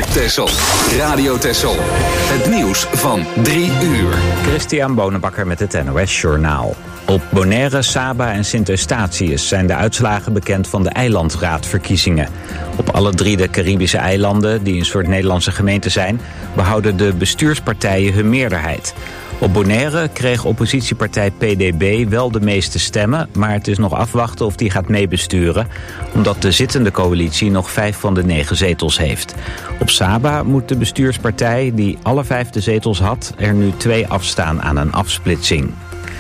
Texel. Radio Texel. Het nieuws van 3 uur. Christian Bonenbakker met het NOS Journaal. Op Bonaire, Saba en Sint Eustatius zijn de uitslagen bekend van de eilandraadverkiezingen. Op alle 3 de Caribische eilanden, die een soort Nederlandse gemeente zijn, behouden de bestuurspartijen hun meerderheid. Op Bonaire kreeg oppositiepartij PDB wel de meeste stemmen, maar het is nog afwachten of die gaat meebesturen, omdat de zittende coalitie nog 5 van de 9 zetels heeft. Op Saba moet de bestuurspartij, die alle 5 de zetels had, er nu 2 afstaan aan een afsplitsing.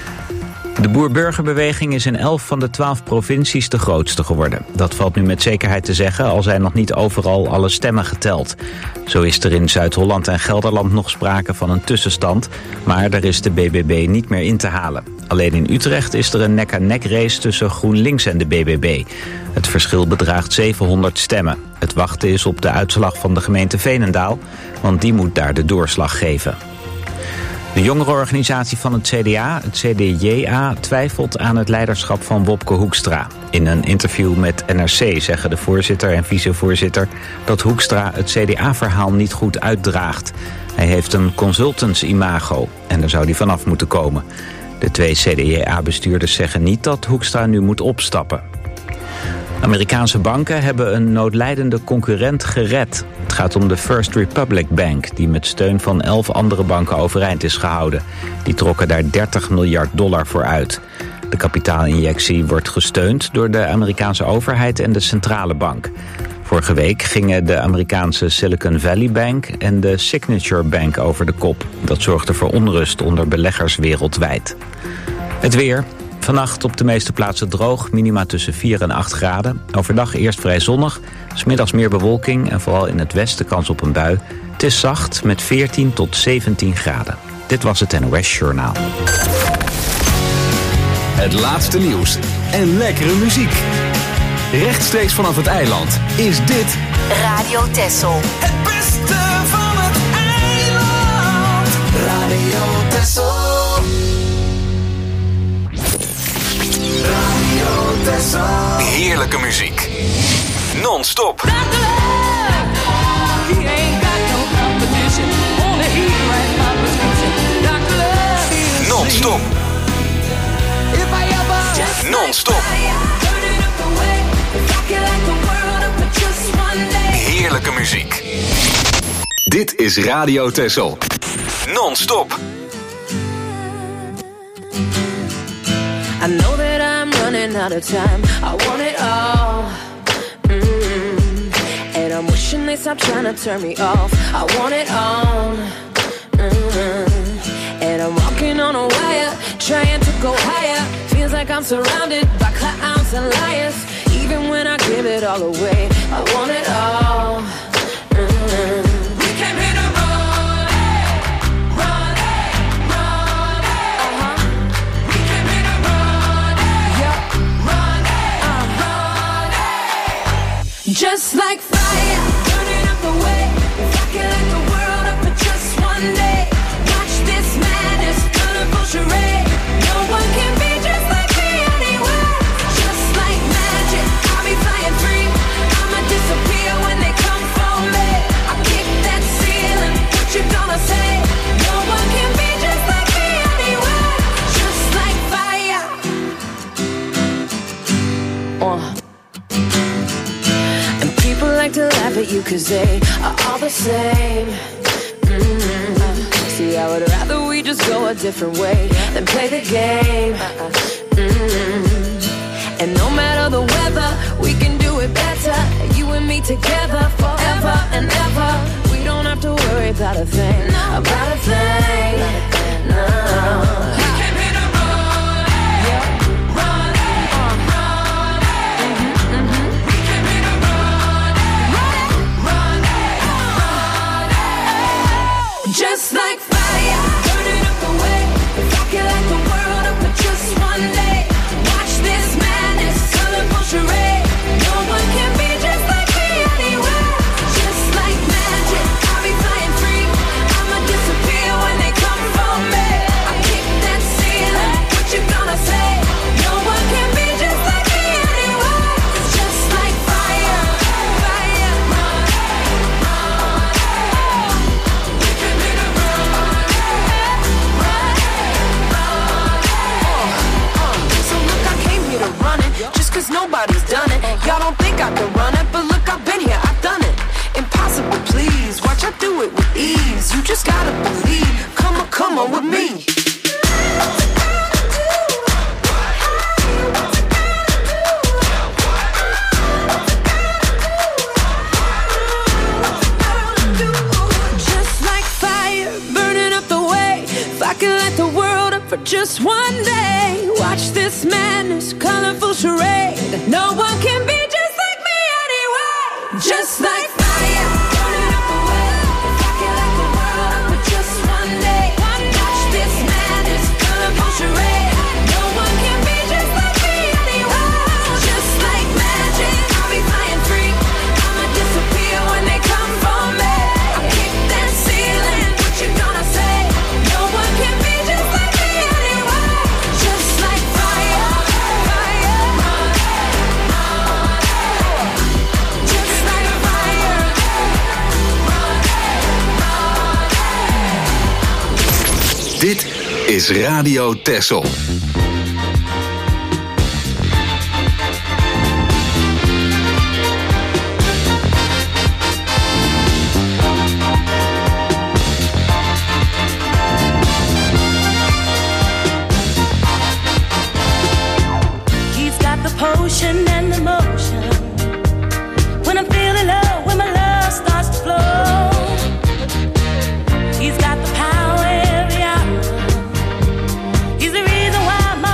De boer-burgerbeweging is in 11 van de 12 provincies de grootste geworden. Dat valt nu met zekerheid te zeggen, al zijn nog niet overal alle stemmen geteld. Zo is er in Zuid-Holland en Gelderland nog sprake van een tussenstand, maar daar is de BBB niet meer in te halen. Alleen in Utrecht is er een nek-aan-nek race tussen GroenLinks en de BBB. Het verschil bedraagt 700 stemmen. Het wachten is op de uitslag van de gemeente Veenendaal, want die moet daar de doorslag geven. De jongerenorganisatie van het CDA, het CDJA, twijfelt aan het leiderschap van Wopke Hoekstra. In een interview met NRC zeggen de voorzitter en vicevoorzitter dat Hoekstra het CDA-verhaal niet goed uitdraagt. Hij heeft een consultants-imago en daar zou hij vanaf moeten komen. De 2 CDJA-bestuurders zeggen niet dat Hoekstra nu moet opstappen. Amerikaanse banken hebben een noodlijdende concurrent gered. Het gaat om de First Republic Bank, die met steun van 11 andere banken overeind is gehouden. Die trokken daar $30 miljard voor uit. De kapitaalinjectie wordt gesteund door de Amerikaanse overheid en de centrale bank. Vorige week gingen de Amerikaanse Silicon Valley Bank en de Signature Bank over de kop. Dat zorgde voor onrust onder beleggers wereldwijd. Het weer. Vannacht op de meeste plaatsen droog, minima tussen 4 en 8 graden. Overdag eerst vrij zonnig, 's middags meer bewolking en vooral in het westen kans op een bui. Het is zacht met 14 tot 17 graden. Dit was het NOS Journaal. Het laatste nieuws en lekkere muziek. Rechtstreeks vanaf het eiland is dit Radio Texel. Het beste van het eiland. Radio Texel. heerlijke muziek. Non-stop. Non-stop. Non-stop. Heerlijke muziek. Dit is Radio Texel. Non-stop. I know that I'm running out of time. I want it all. And I'm wishing they stop trying to turn me off. I want it all. And I'm walking on a wire, trying to go higher. Feels like I'm surrounded by clowns and liars. Even when I give it all away, I want it all. We came here to run, run, run, We came here to run, run, run, Just like fire, burning up the way, rocking like the world up for just one day. Watch this madness, colorful charade. No one can be just like me anywhere. Just like magic, I'll be flying free. I'ma disappear when they come for me. I kick that ceiling, what you gonna say? No one can be just like me anywhere. Just like fire. And people like to laugh at you 'cause they are all the same. See, I would rather we just go a different way than play the game. And no matter the weather, we can do it better. You and me together forever and ever. We don't have to worry about a thing, about a thing. No. Just like fire, burning up the way, rocking like the world up for just one day. Watch this madness, colorful charade. No one can be just like me anywhere. Just like magic, I'll be flying free. I'ma disappear when they come. I can run it, but look, I've been here, I've done it. Impossible, please, watch I do it with ease. You just gotta believe, come on with me. For just one day, watch this madness, colorful charade. No one can be just like me anyway. Just like fire, burning up the way. If I can light the world up for just one day, watch this madness, colorful charade. No one can be just like me anyway. Just like magic, I'll be flying free. I'ma disappear when they come for me. I kick that ceiling, what you gonna say? No one can be just like me. Dit is Radio Texel. He's got the potion and the motion. When I'm feeling low, when my love starts to flow. He's got the power every hour. He's the reason why my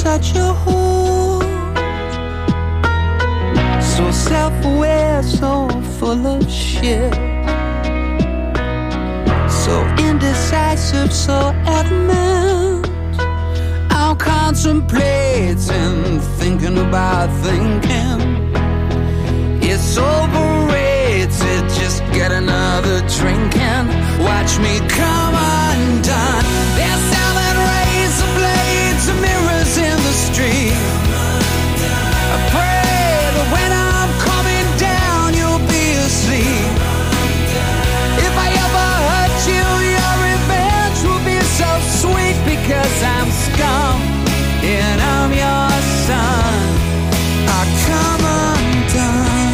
such a whore. So self-aware, so full of shit. So indecisive, so adamant. I'm contemplating, thinking about thinking. It's overrated, just get another drink and watch me come undone. They're selling razor blades and mirrors in the street. I pray that when I'm coming down, you'll be asleep. If I ever hurt you, your revenge will be so sweet, because I'm scum and I'm your son. I come undone.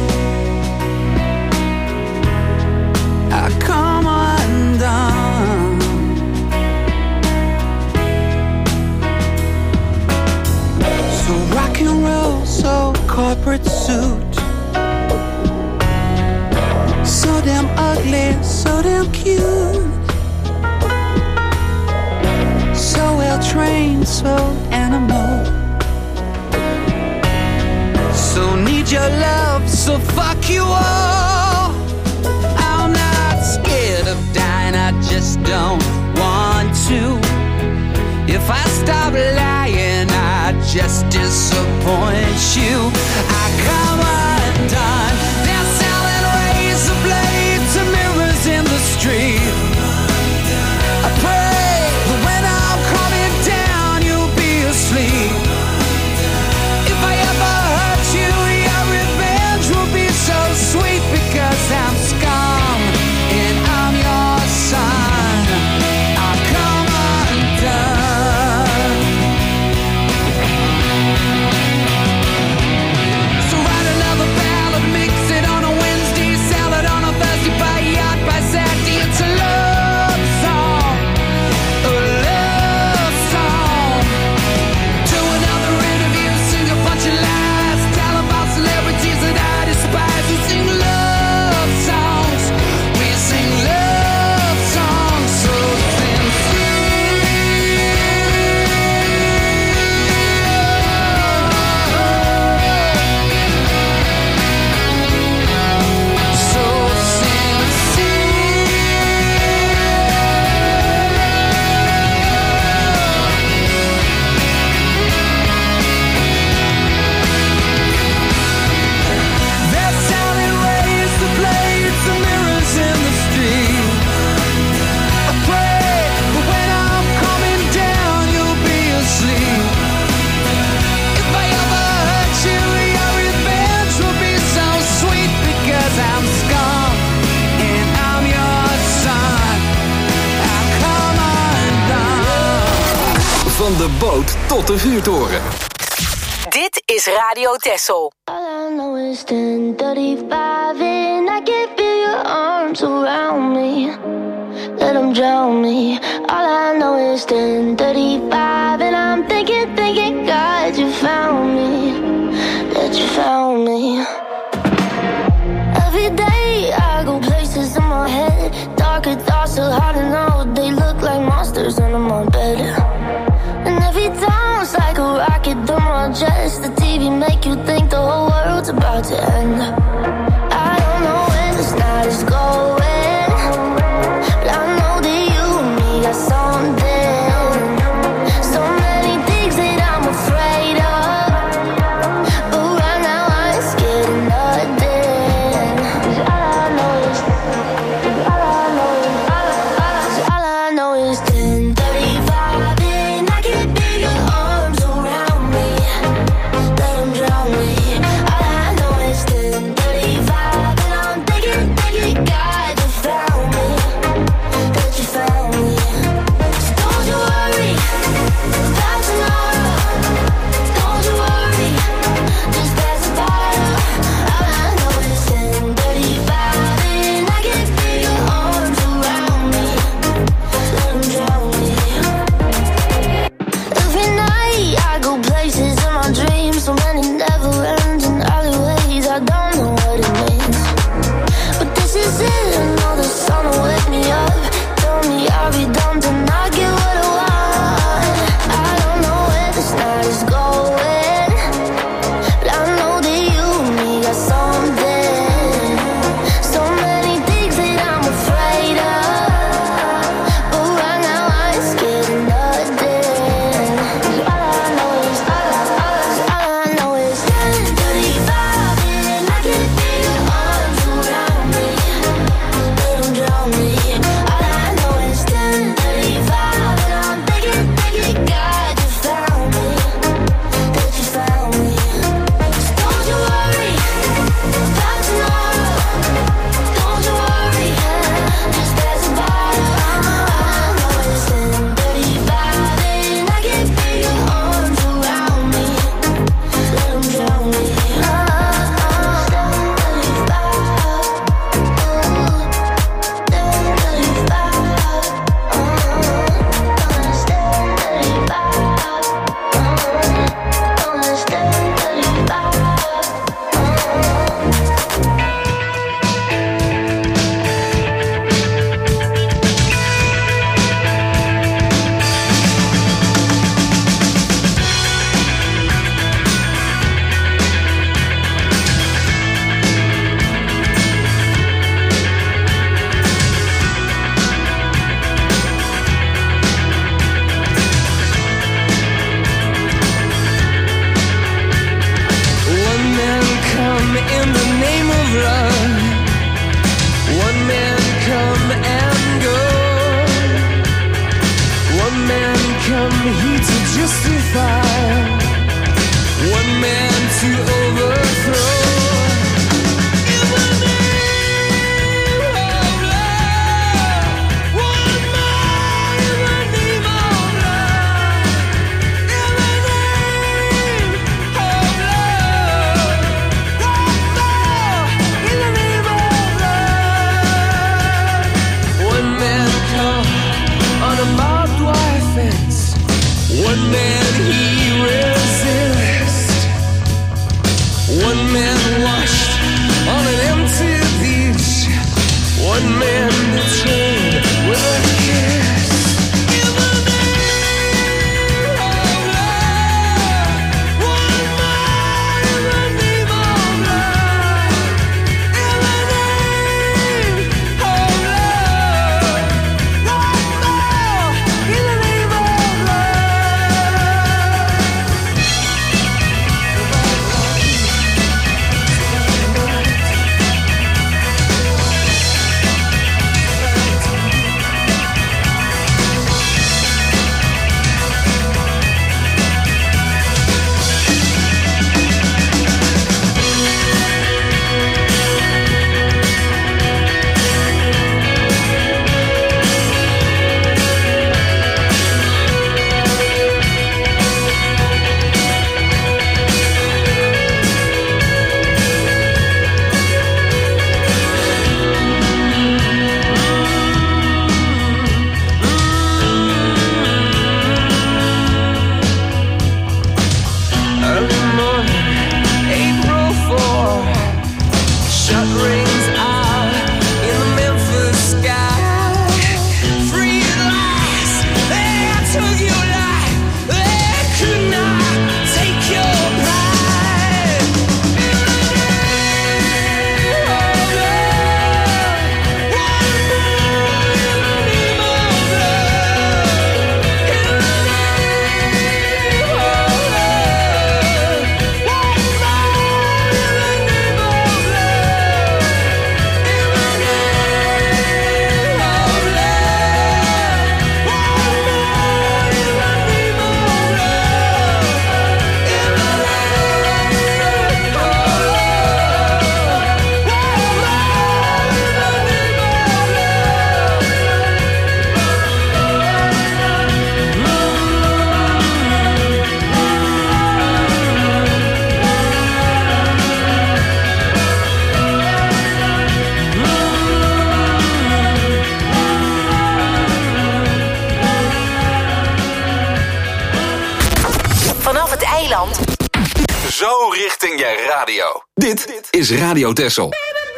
I come undone. So rock and roll, so corporate suit. So damn ugly, so damn cute. So well trained, so animal. So need your love, so fuck you all. I'm not scared of dying, I just don't want to. If I stop lying, I just disappoint you. I come undone. They're selling razor blades and mirrors in the street. I pray that when I'm coming down, you'll be asleep. If I ever hurt you, your revenge will be so sweet, because I'm scum and I'm your son. I come undone. So write another ballad, mix it on a Wednesday, sell it on a Thursday, buy a yacht by Saturday. It's a love song, a love song. Do another interview, sing a bunch of lies, tell about celebrities that I despise. We sing love songs, we sing love songs so sincere, so they're selling razor blades and mirrors in the street. I pray that when I'm coming down, you'll be asleep. If I ever hurt you, your revenge will be so sweet, because I'm scum and I'm your son. I come undone. Van de boot tot de vuurtoren. Dit is Radio Texel. All I know is 10:35 and I can feel your arms around me. Let them drown me. All I know is 10:35 and I'm thinking, God, you found me. That you found me. Every day I go places in my head. Darker thoughts so hard to know. They look like monsters under my bed. And every time it's like a rocket through my chest. The TV make you think the whole world's about to end. I don't know when this night is going, but I know that you and me got something. So many things that I'm afraid of, but right now I ain't scared of nothing. 'Cause all I know is 10:35 and I can feel your arms around me. Let them drown me. All I know is 10:35. shot rings out in the Memphis sky. Free at last, they took your life. They could not take your pride. Vanaf het eiland. Zo richting je radio. Dit is Radio Texel.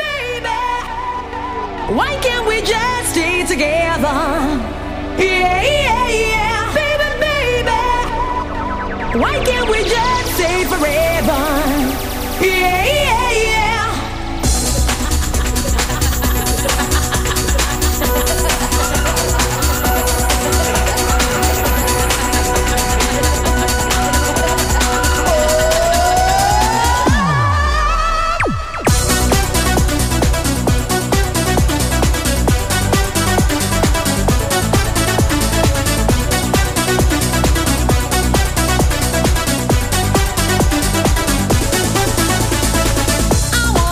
Why can't we just stay together? Yeah, yeah, yeah. Baby, baby. Why can't we just stay forever? Yeah, yeah, yeah. I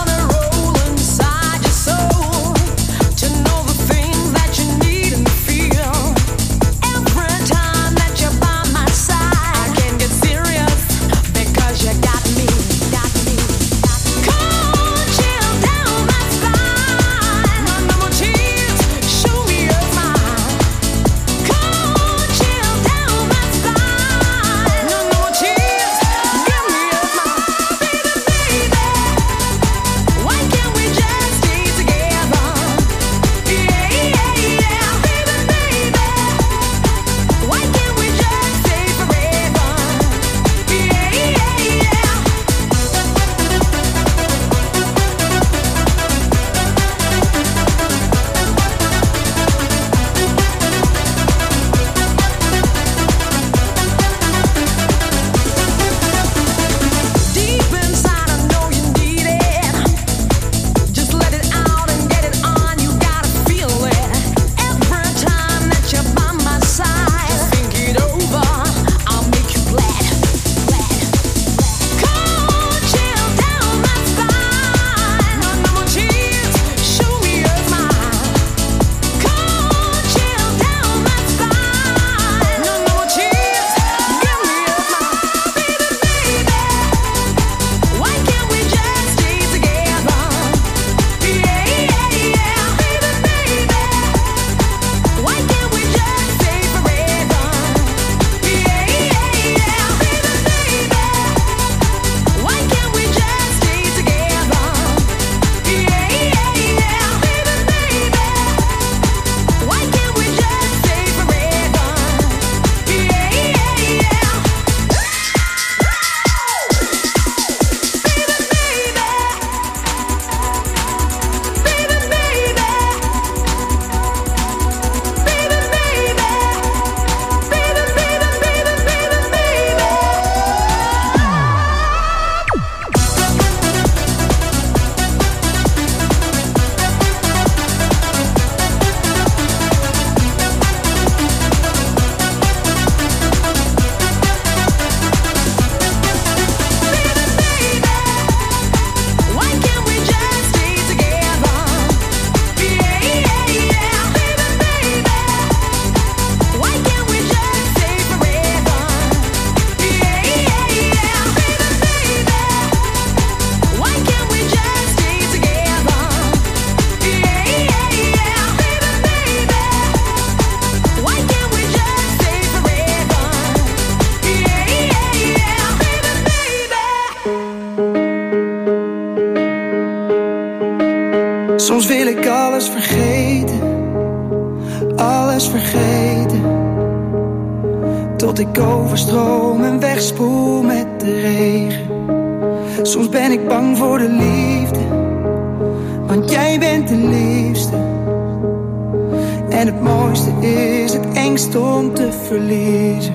Soms wil ik alles vergeten, alles vergeten, tot ik overstroom en wegspoel met de regen. Soms ben ik bang voor de liefde, want jij bent de liefste. En het mooiste is het engst om te verliezen.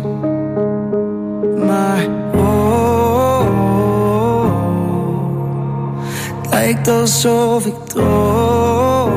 Maar het lijkt alsof ik droom.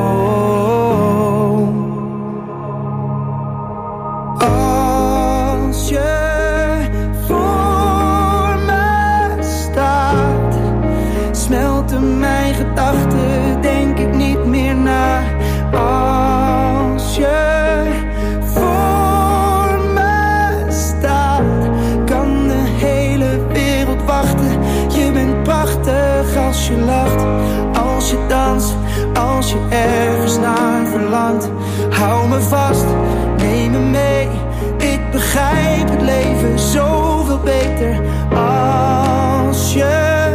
Als je voor me staat, smelten mijn gedachten, denk ik niet meer na. Als je voor me staat, kan de hele wereld wachten. Je bent prachtig als je lacht, als je danst, als je ergens naar verlangt. Hou me vast, neem me mee, ik begrijp het leven zoveel beter. Als je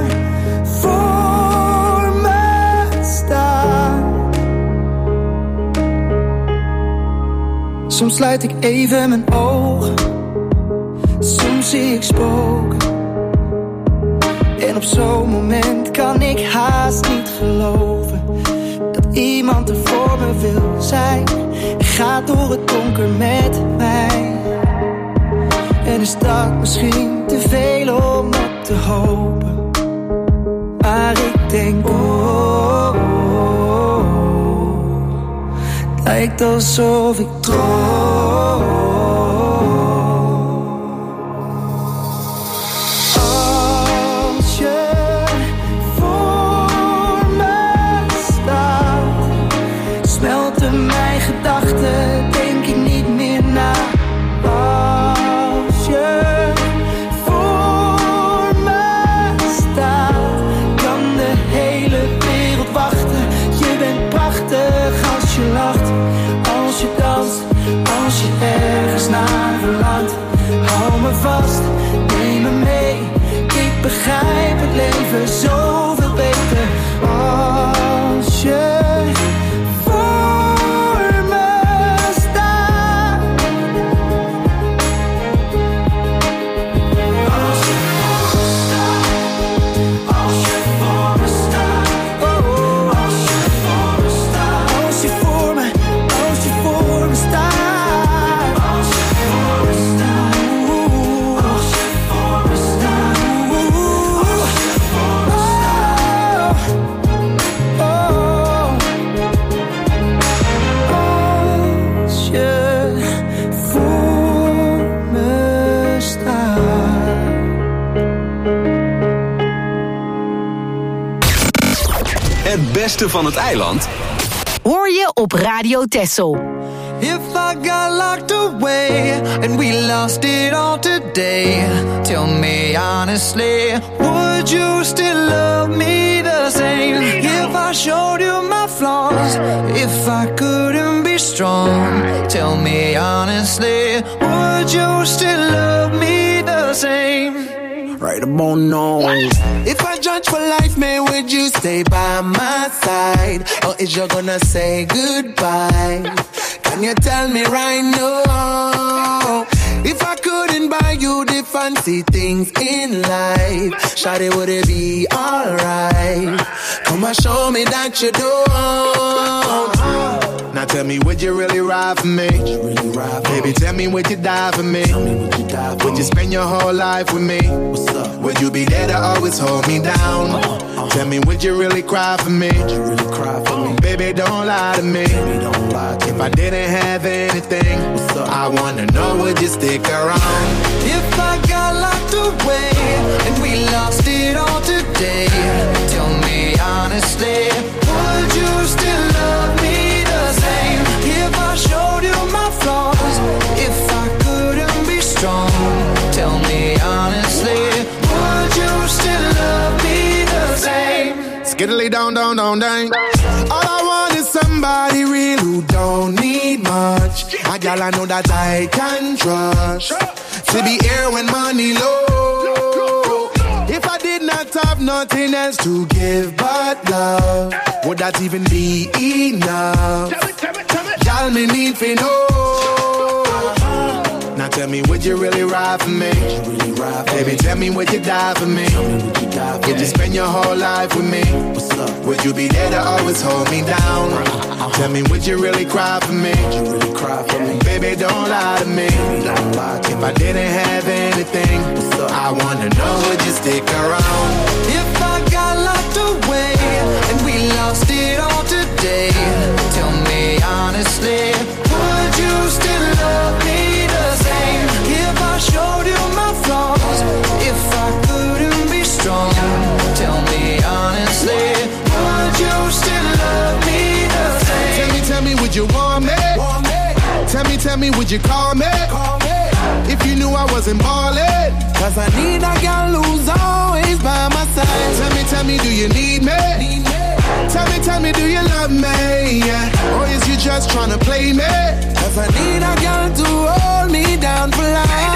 voor me staat. Soms sluit ik even mijn ogen, soms zie ik spoken. En op zo'n moment kan ik haast niet geloven dat iemand er voor me wil zijn en gaat door het donker met mij. En is dat misschien te veel om op te hopen, maar ik denk het lijkt alsof ik droom. Denk ik niet meer na. Als je voor me staat, kan de hele wereld wachten. Je bent prachtig als je lacht, als je danst, als je ergens naar verlangt. Hou me vast, neem me mee, ik begrijp het leven zoveel beter. Als je Het beste van het eiland hoor je op Radio Texel. If I got locked away and we lost it all today, tell me honestly, would you still love me the same? If I showed you my flaws, if I couldn't be strong, tell me honestly, would you still love me the same? Right about now. If I judge for life, man, would you stay by my side? Or is you gonna say goodbye? Can you tell me right now? If I couldn't buy you the fancy things in life, shawty, would it be alright? Come and show me that you don't. Now tell me, would you really ride for me? Baby, tell me, would you die for me? Would you spend your whole life with me? Would you be there to always hold me down? Tell me, would you really cry for me? Baby, don't lie to me. If I didn't have anything, I wanna know, would you stick around? If I got locked away and we lost it all today, tell me honestly, would you still love me the same? If I showed you my flaws, if I couldn't be strong, tell me honestly, would you still love me the same? Skiddly down, down, down, down. All I want is somebody real who don't need much. A gal I know that I can trust, to be here when money low. If I did did not have nothing else to give but love, would that even be enough? Y'all me need to know. Now tell me, would you really ride for me? Baby, tell me, would you die for me? Would you spend your whole life with me? Would you be there to always hold me down? Tell me, would you really cry for me? Baby, don't lie to me. If I didn't have anything, I wanna know, would you stick around? If I got locked away and we lost it all today, tell me honestly, would you still love me the same? If I showed you my flaws, if I couldn't be strong, tell me honestly, would you still love me the same? Tell me, would you want me? Tell me, would you call me? If you knew I wasn't ballin', cause I need a girl who's always by my side. Tell me, do you need me? Tell me, do you love me? Yeah. Or is you just tryna play me? Cause I need a girl to hold me down for life.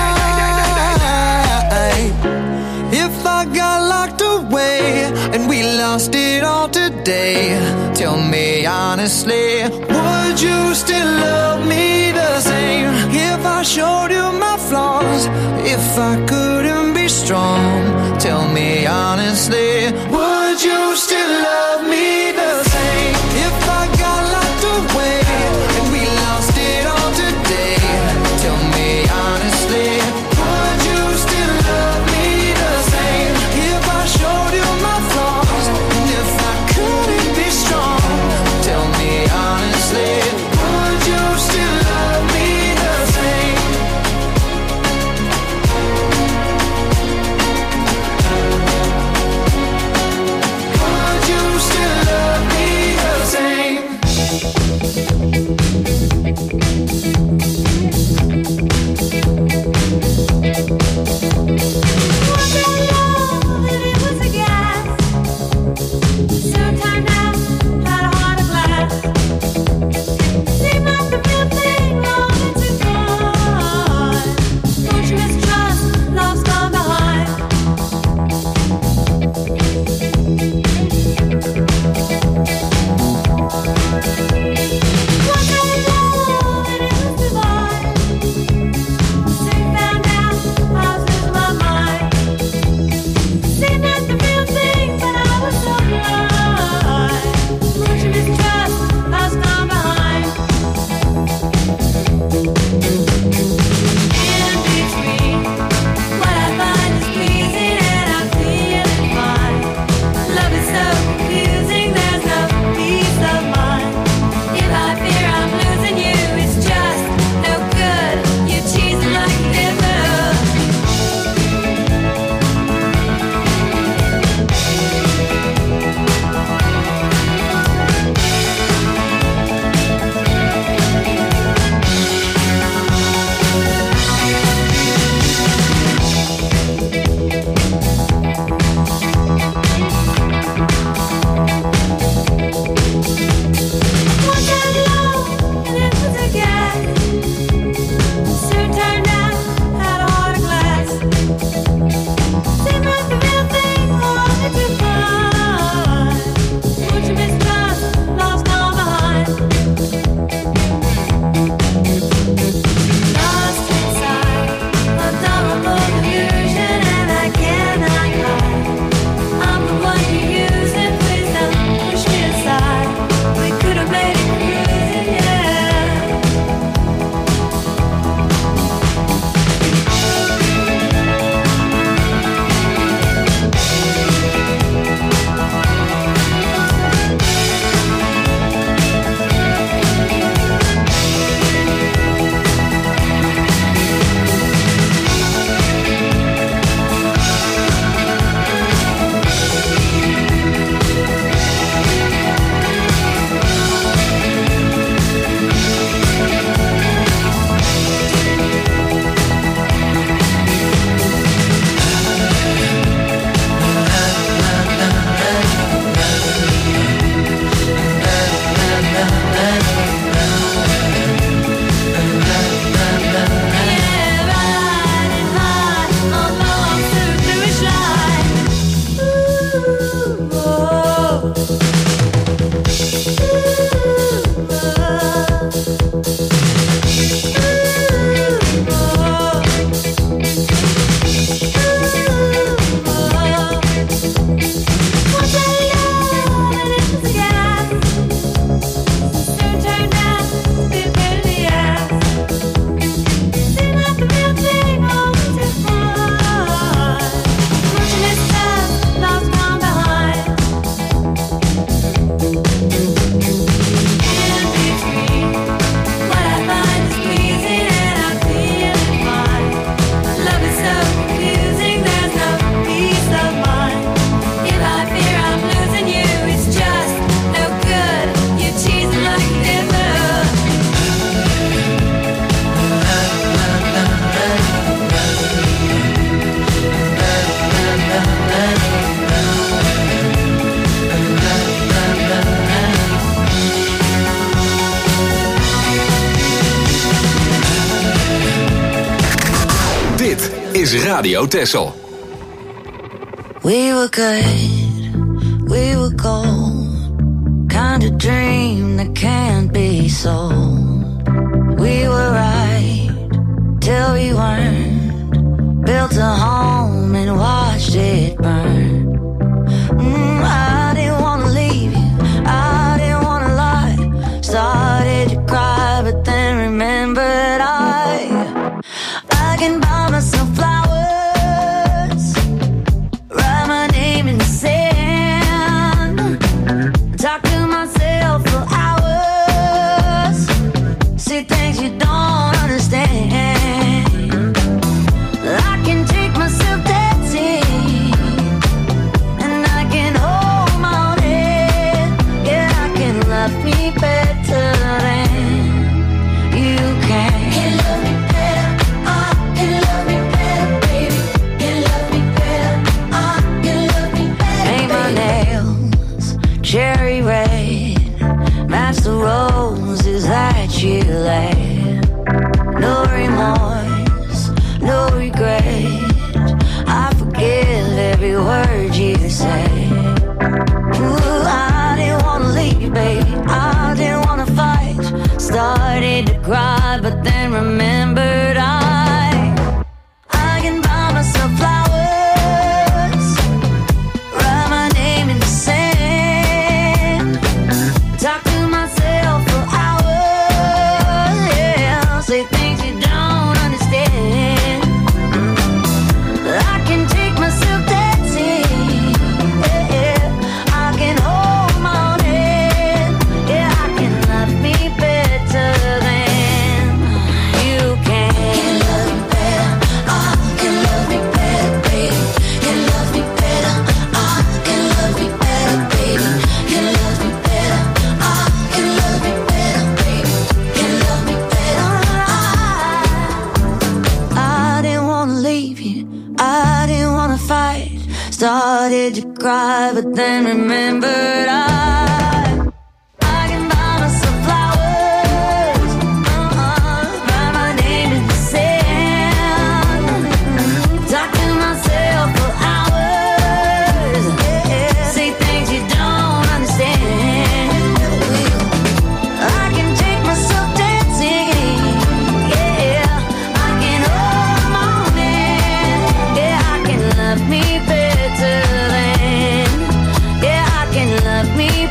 If I got locked away and we lost it all today, tell me honestly, would you still love me the same? If I showed you my flaws, if I couldn't be strong, tell me honestly, would you still love me the same? If I got locked away and we lost it all today, tell me honestly, would you still love me the same? If I showed you my flaws, and if I couldn't be strong, tell me honestly, would you still love me the same? Radio Texel. We were good, we were gold. Kind of dream that can't be sold. We were right till we weren't. Built a home and watched it burn. I didn't wanna leave you, I didn't wanna lie. Started to cry, but then remembered I can buy myself flowers, write my name in the sand, talk to myself for hours, see things you don't understand. I can take myself dancing, and I can hold my own head. Yeah, I can love me better than you can. Can love me better, can love me better, baby. Can love me better, can love me better. Paint my nails cherry red, match the roses that you laid. No remorse, no regret. I forgive every word you say. Ooh, I didn't wanna leave, baby. I didn't wanna fight. Started to cry, but then remembered I can buy myself flowers, write my name in the sand, talk to myself for hours, yeah, say things you don't understand. I can take myself dancing, yeah, I can hold my own head, yeah, I can love me better than you can. Can love me better, can love me better, baby. Can love me better, can love me better, baby. Can love me better, can love me better, baby. Can love me better. I didn't wanna leave you, I didn't wanna fight. Started to cry, but then remembered I can buy myself flowers, write my name in the sand, talk to myself for hours, yeah, say things you don't understand. I can take myself dancing, yeah, I can hold my own hand, yeah, I can love me better than, yeah, I can love me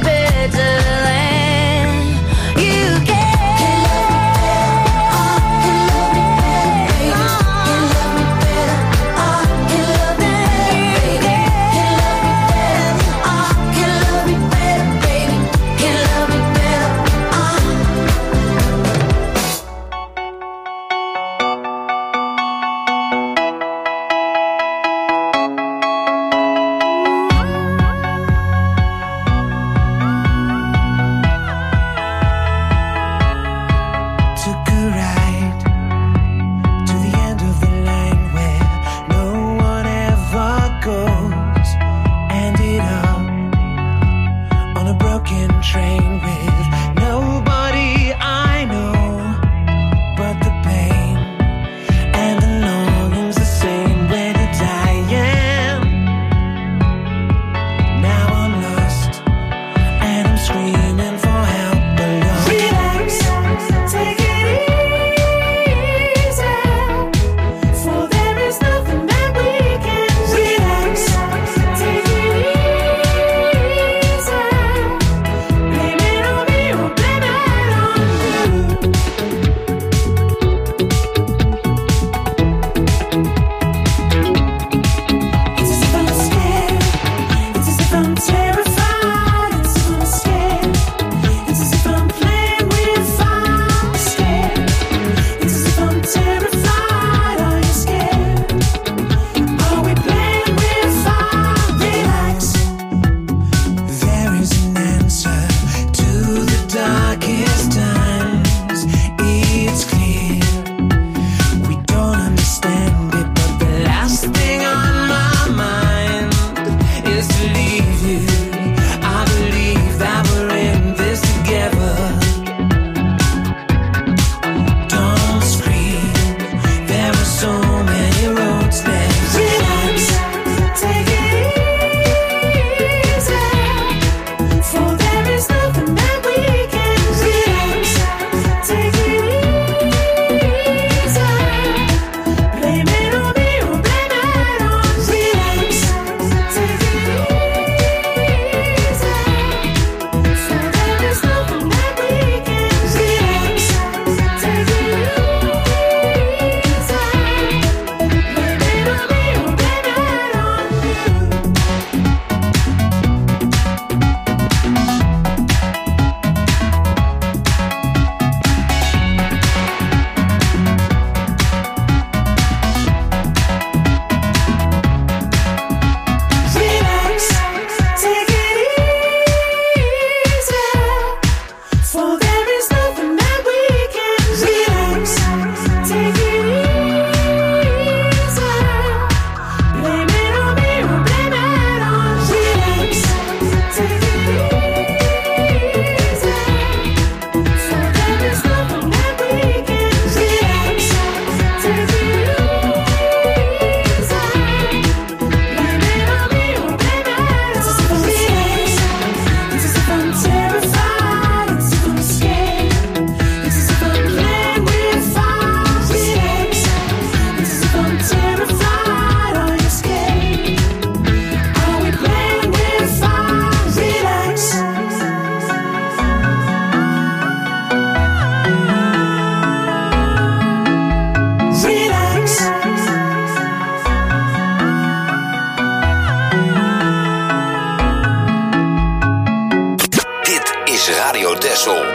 Radio Texel.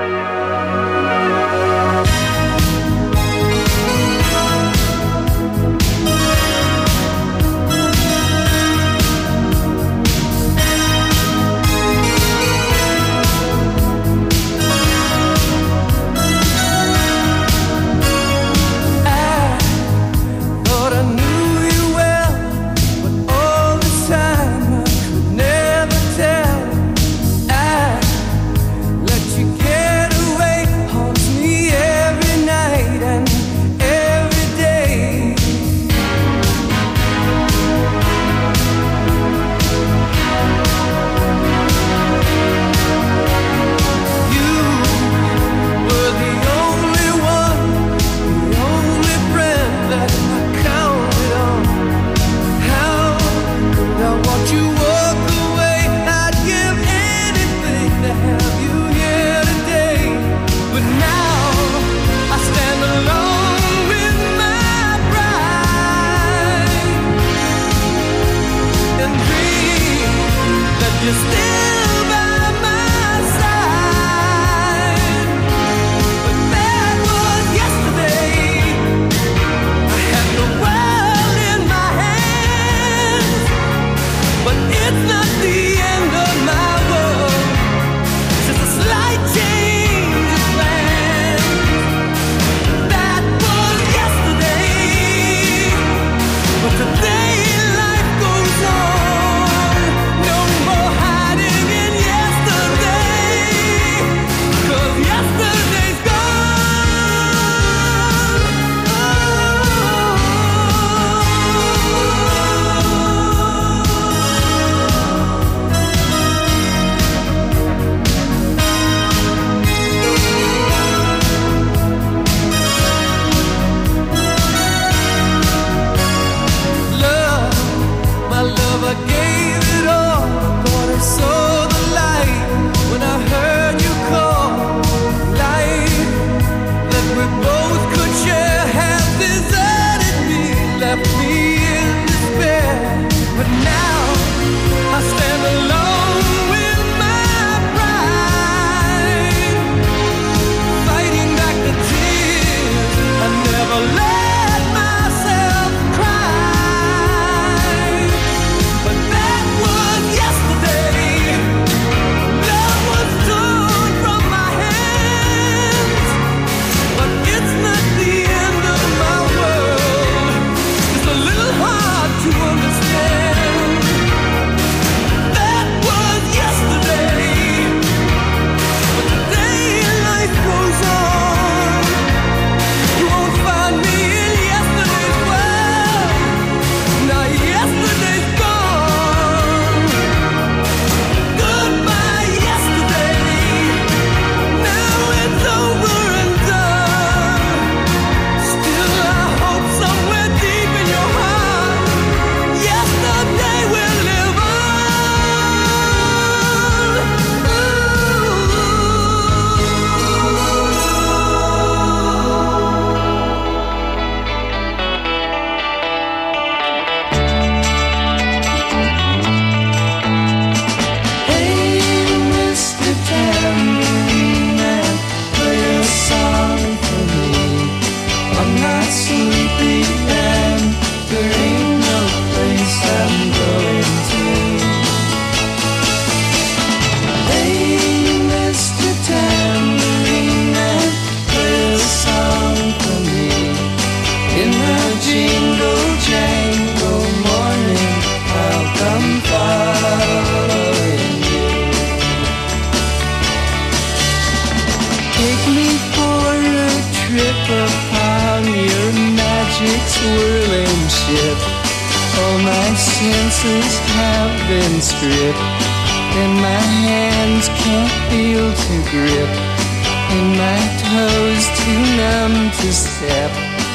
swirling ship. All my senses have been stripped, and my hands can't feel to grip, and my toes too numb to step.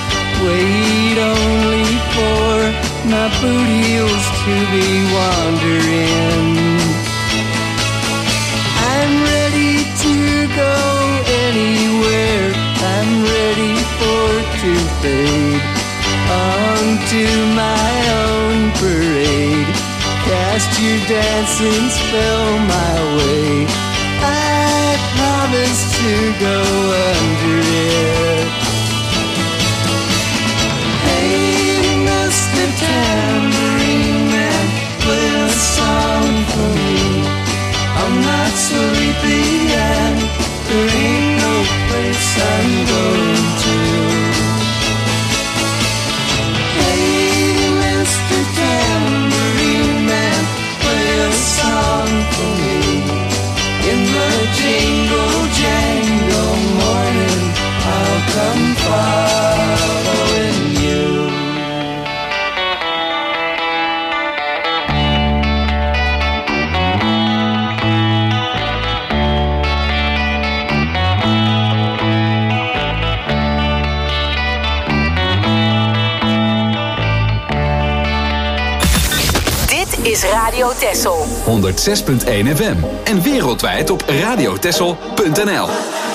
Wait only for my boot heels to be wandering. I'm ready to go anywhere, I'm ready for to fade onto my own parade. Cast your dancing spell my way. I to go under it. Hey, Mr. Tambourine Man, play a song for me. I'm not sleepy and there ain't no place I'm going to. Hey, Mr. Tambourine Man, play a song for me. In the jingle jangle morning, I'll come following you. Is Radio Texel 106.1 FM en wereldwijd op radiotexel.nl.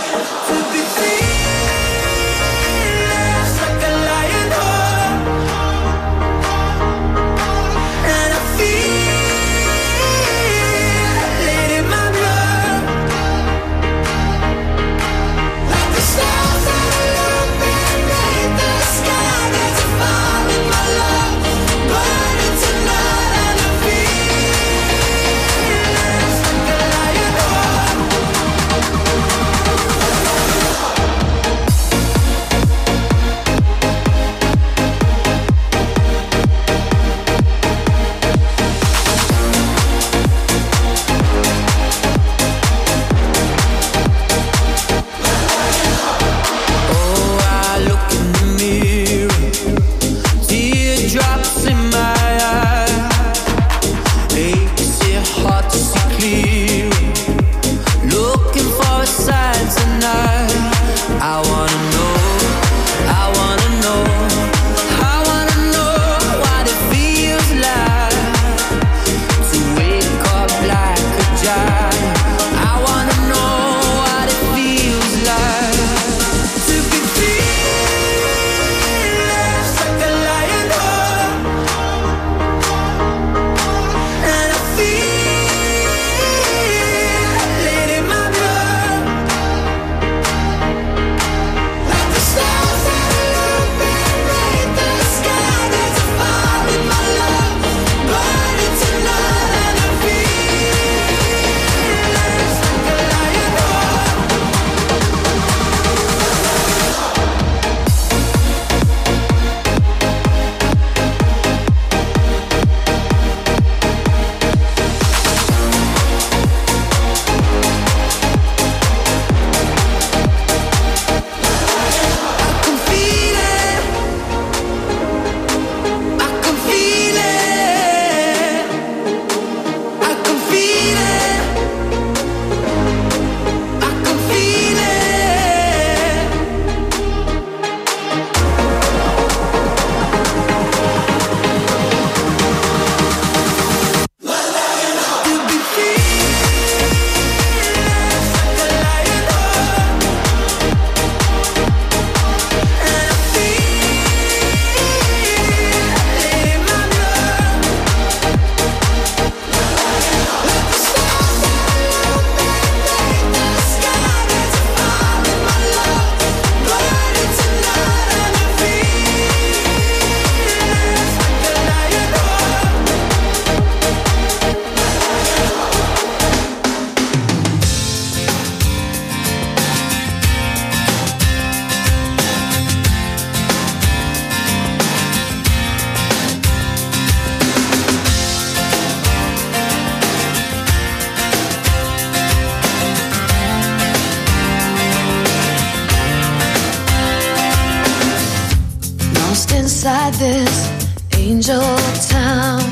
inside this angel town.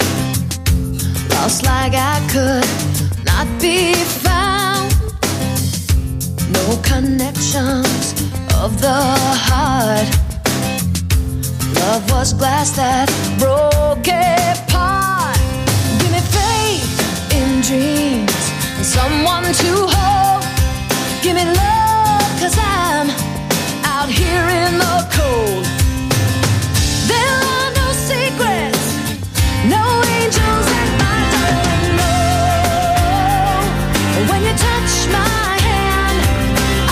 Lost like I could not be found. No connections of the heart. Love was glass that broke apart. Give me faith in dreams and someone to hold. Give me love, 'cause I'm out here in the cold. There are no secrets, no angels at my door. No, when you touch my hand,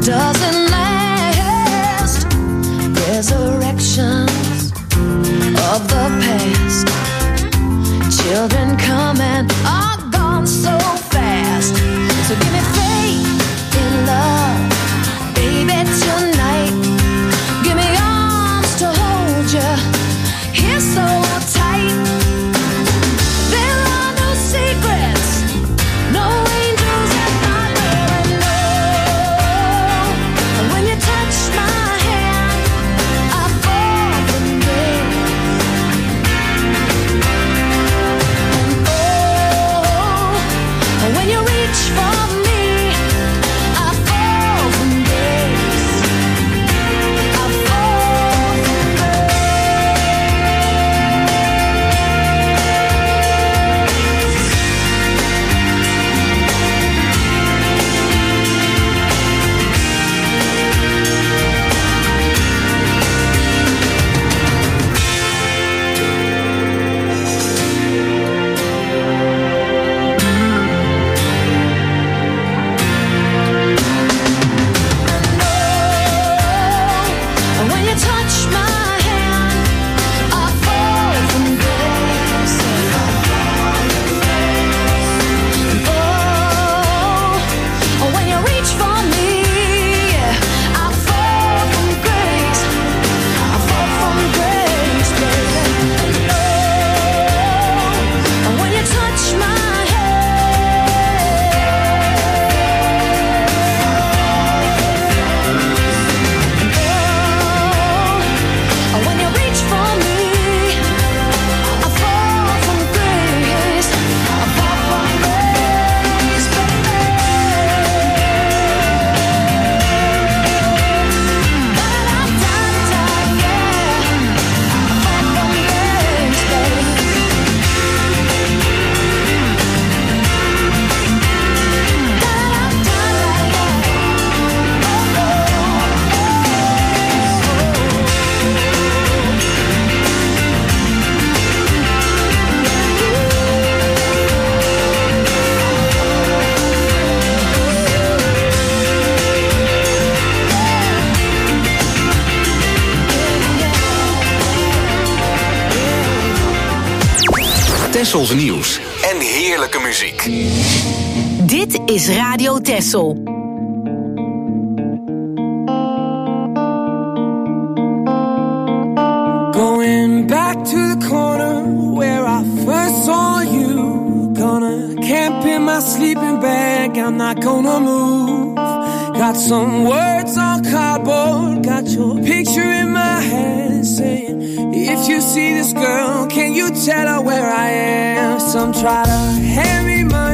doesn't last. Resurrections of the past. Children come and are gone so fast. So give me faith in love, baby, tonight. Give me arms to hold you here so tight. There are no secrets, no angels in my door, no. And when you touch my hand, I fall from grace. And oh, and when you reach for me, I fall from grace. I fall from and when you touch my hand, I fall from grace. Oh, when you reach for me, I fall from grace. I fall from grace, baby. Oh, when you touch my when you reach for me, I fall from grace. I fall from grace, baby. Da-da-da-da, yeah. I fall from grace, baby. Tessels nieuws en heerlijke muziek. Dit is Radio Tessel. Going back to the corner where I first saw you. Gonna camp in my sleeping bag, I'm not gonna move. Got some words on cardboard, got your picture in my hand, saying, if you see this girl, can you tell her where I am? Some try to hand me money,